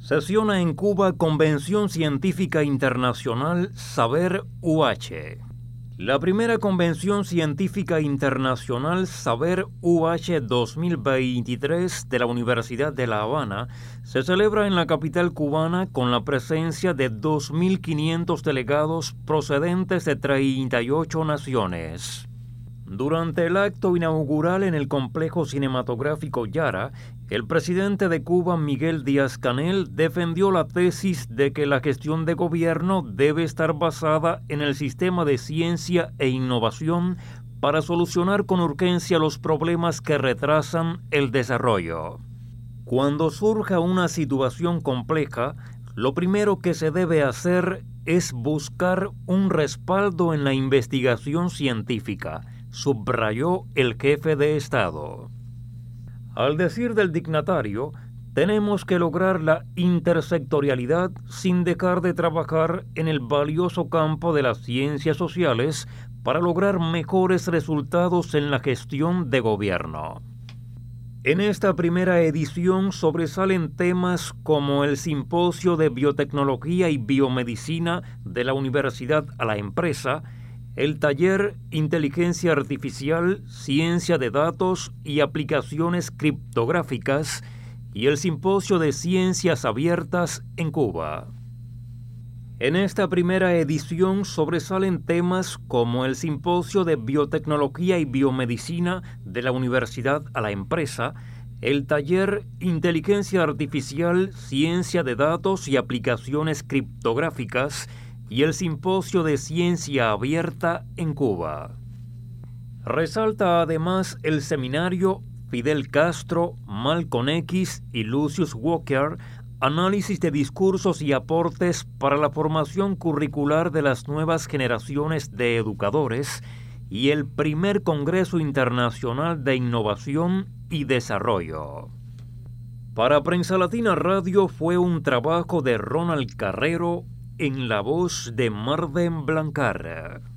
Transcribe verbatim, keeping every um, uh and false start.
Sesiona en Cuba Convención Científica Internacional Saber U H. La primera Convención Científica Internacional Saber U H dos mil veintitrés de la Universidad de La Habana se celebra en la capital cubana con la presencia de dos mil quinientos delegados procedentes de treinta y ocho naciones. Durante el acto inaugural en el complejo cinematográfico Yara, el presidente de Cuba, Miguel Díaz-Canel, defendió la tesis de que la gestión de gobierno debe estar basada en el sistema de ciencia e innovación para solucionar con urgencia los problemas que retrasan el desarrollo. Cuando surja una situación compleja, lo primero que se debe hacer es buscar un respaldo en la investigación científica, subrayó el jefe de Estado. Al decir del dignatario, tenemos que lograr la intersectorialidad sin dejar de trabajar en el valioso campo de las ciencias sociales para lograr mejores resultados en la gestión de gobierno. En esta primera edición sobresalen temas como el Simposio de Biotecnología y Biomedicina de la Universidad a la Empresa, el taller Inteligencia Artificial, Ciencia de Datos y Aplicaciones Criptográficas y el Simposio de Ciencias Abiertas en Cuba. En esta primera edición sobresalen temas como el Simposio de Biotecnología y Biomedicina de la Universidad a la Empresa, el taller Inteligencia Artificial, Ciencia de Datos y Aplicaciones Criptográficas y el Simposio de Ciencia Abierta en Cuba. Resalta además el seminario Fidel Castro, Malcolm X y Lucius Walker, análisis de discursos y aportes para la formación curricular de las nuevas generaciones de educadores, y el primer Congreso Internacional de Innovación y Desarrollo. Para Prensa Latina Radio fue un trabajo de Ronald Carrero, en la voz de Marden Blancar.